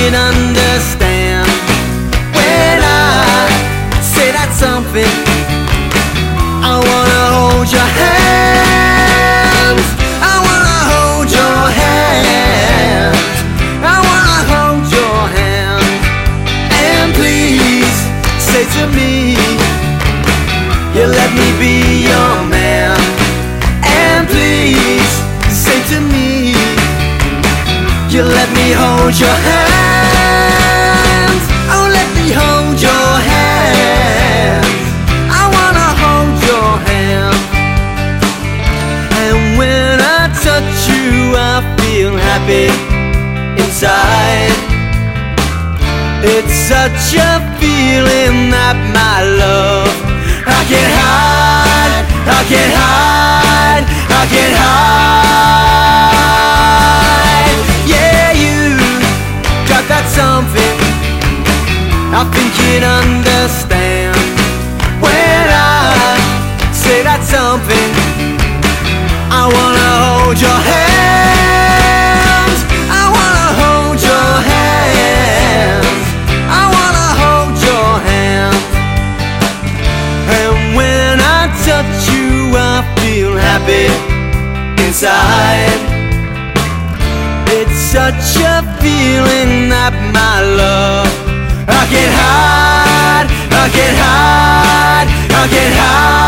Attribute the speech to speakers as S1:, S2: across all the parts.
S1: you'd understand when I say that something. I wanna hold your hands. I wanna hold your hands. I wanna hold your hand. And please say to me, you let me be your man. And please say to me, you let me hold your hands. Oh, let me hold your hands. I wanna hold your hand. And when I touch you, I feel happy inside. It's such a feeling that my love I can't hide, I can't hide, I can't hide. Yeah, you got that something I think you'd understand when I say that something. I wanna hold your hands. I wanna hold your hands. I wanna hold your hands. And when I touch you, I feel happy inside. It's such a feeling that my love I can't hide, I can't hide, I can't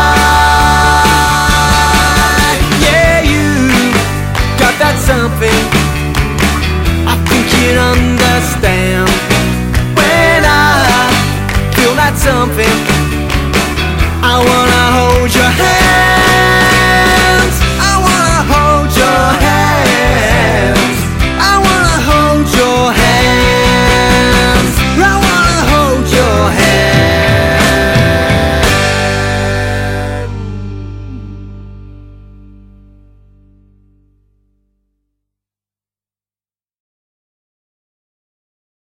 S1: hide. Yeah, you got that something I think you'd understand when I feel that something.